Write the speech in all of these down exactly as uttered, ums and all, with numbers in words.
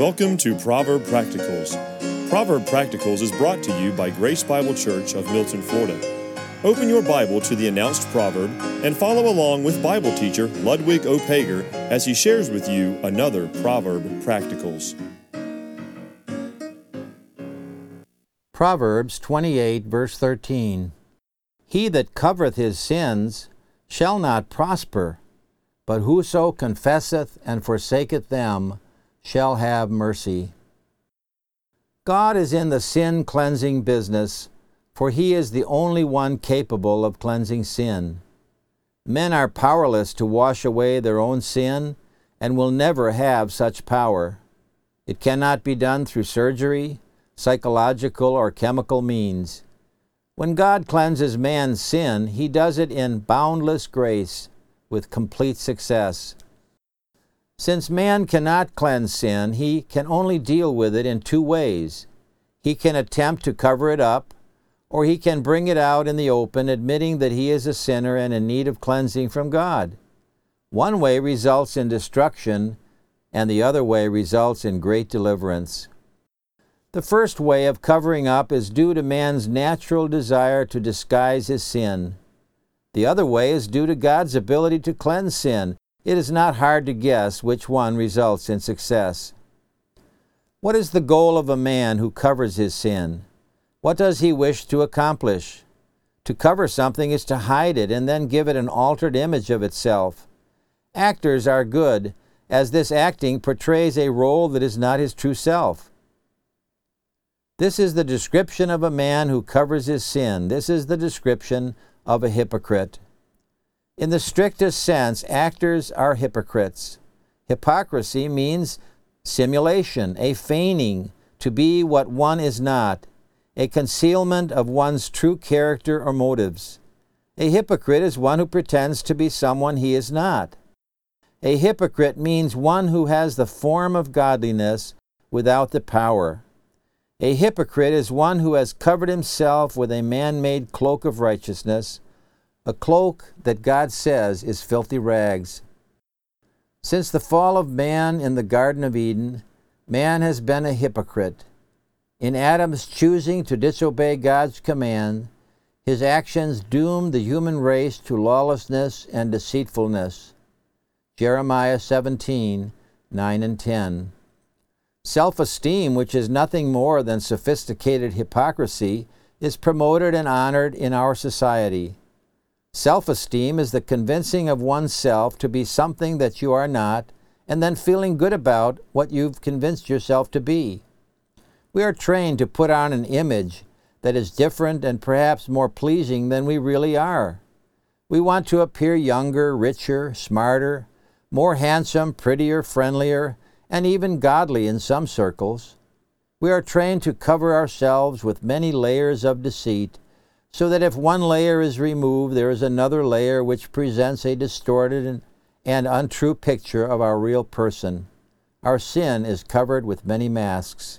Welcome to Proverb Practicals. Proverb Practicals is brought to you by Grace Bible Church of Milton, Florida. Open your Bible to the announced proverb and follow along with Bible teacher Ludwig O. Pager as he shares with you another Proverb Practicals. Proverbs twenty-eight, verse thirteen. He that covereth his sins shall not prosper, but whoso confesseth and forsaketh them shall have mercy. God is in the sin-cleansing business, for he is the only one capable of cleansing sin. Men are powerless to wash away their own sin and will never have such power. It cannot be done through surgery, psychological, or chemical means. When God cleanses man's sin, he does it in boundless grace with complete success. Since man cannot cleanse sin, he can only deal with it in two ways. He can attempt to cover it up, or he can bring it out in the open, admitting that he is a sinner and in need of cleansing from God. One way results in destruction, and the other way results in great deliverance. The first way of covering up is due to man's natural desire to disguise his sin. The other way is due to God's ability to cleanse sin. It is not hard to guess which one results in success. What is the goal of a man who covers his sin? What does he wish to accomplish? To cover something is to hide it and then give it an altered image of itself. Actors are good, as this acting portrays a role that is not his true self. This is the description of a man who covers his sin. This is the description of a hypocrite. In the strictest sense, actors are hypocrites. Hypocrisy means simulation, a feigning to be what one is not, a concealment of one's true character or motives. A hypocrite is one who pretends to be someone he is not. A hypocrite means one who has the form of godliness without the power. A hypocrite is one who has covered himself with a man-made cloak of righteousness, a cloak that God says is filthy rags. Since the fall of man in the Garden of Eden, man has been a hypocrite. In Adam's choosing to disobey God's command, his actions doomed the human race to lawlessness and deceitfulness. Jeremiah seventeen, nine and ten. Self-esteem, which is nothing more than sophisticated hypocrisy, is promoted and honored in our society. Self-esteem is the convincing of oneself to be something that you are not, and then feeling good about what you've convinced yourself to be. We are trained to put on an image that is different and perhaps more pleasing than we really are. We want to appear younger, richer, smarter, more handsome, prettier, friendlier, and even godly in some circles. We are trained to cover ourselves with many layers of deceit, so that if one layer is removed, there is another layer which presents a distorted and untrue picture of our real person. Our sin is covered with many masks.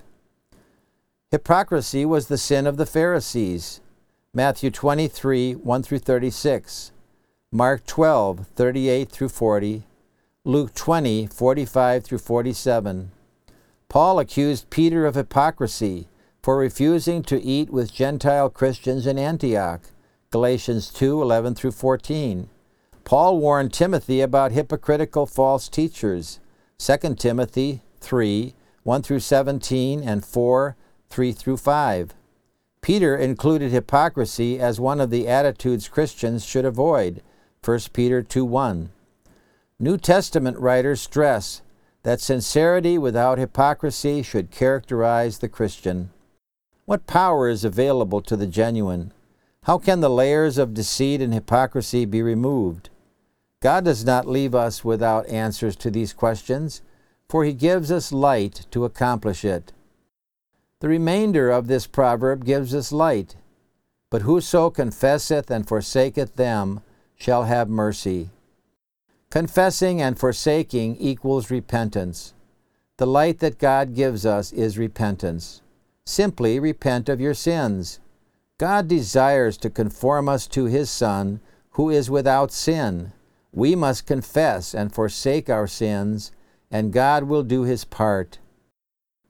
Hypocrisy was the sin of the Pharisees. Matthew twenty-three, one through thirty-six, Mark twelve, thirty-eight through forty, Luke twenty, forty-five through forty-seven. Paul accused Peter of hypocrisy for refusing to eat with Gentile Christians in Antioch, Galatians two, eleven through fourteen. Paul warned Timothy about hypocritical false teachers, Second Timothy three, one through seventeen and four, three through five. Peter included hypocrisy as one of the attitudes Christians should avoid, First Peter two, one. New Testament writers stress that sincerity without hypocrisy should characterize the Christian. What power is available to the genuine? How can the layers of deceit and hypocrisy be removed? God does not leave us without answers to these questions, for he gives us light to accomplish it. The remainder of this proverb gives us light. But whoso confesseth and forsaketh them shall have mercy. Confessing and forsaking equals repentance. The light that God gives us is repentance. Simply repent of your sins. God desires to conform us to his Son, who is without sin. We must confess and forsake our sins, and God will do his part.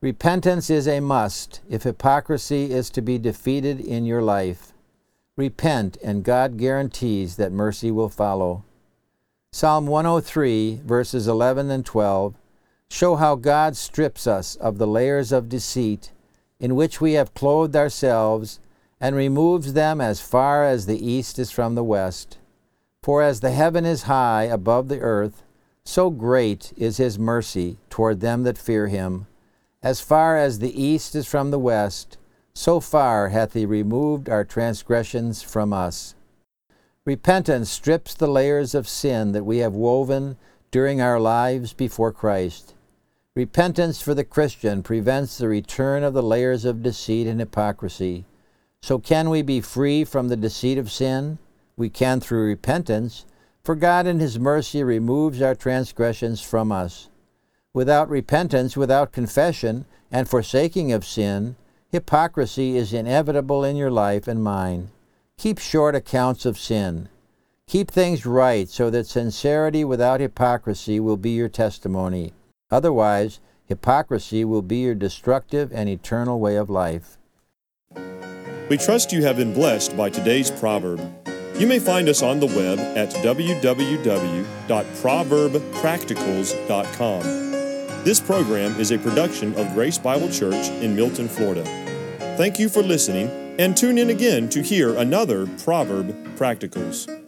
Repentance is a must if hypocrisy is to be defeated in your life. Repent, and God guarantees that mercy will follow. Psalm one oh three, verses eleven and twelve, show how God strips us of the layers of deceit in which we have clothed ourselves, and removes them as far as the east is from the west. For as the heaven is high above the earth, so great is his mercy toward them that fear him. As far as the east is from the west, so far hath he removed our transgressions from us. Repentance strips the layers of sin that we have woven during our lives before Christ. Repentance for the Christian prevents the return of the layers of deceit and hypocrisy. So can we be free from the deceit of sin? We can through repentance, for God in his mercy removes our transgressions from us. Without repentance, without confession, and forsaking of sin, hypocrisy is inevitable in your life and mine. Keep short accounts of sin. Keep things right so that sincerity without hypocrisy will be your testimony. Otherwise, hypocrisy will be your destructive and eternal way of life. We trust you have been blessed by today's proverb. You may find us on the web at w w w dot proverb practicals dot com. This program is a production of Grace Bible Church in Milton, Florida. Thank you for listening, and tune in again to hear another Proverb Practicals.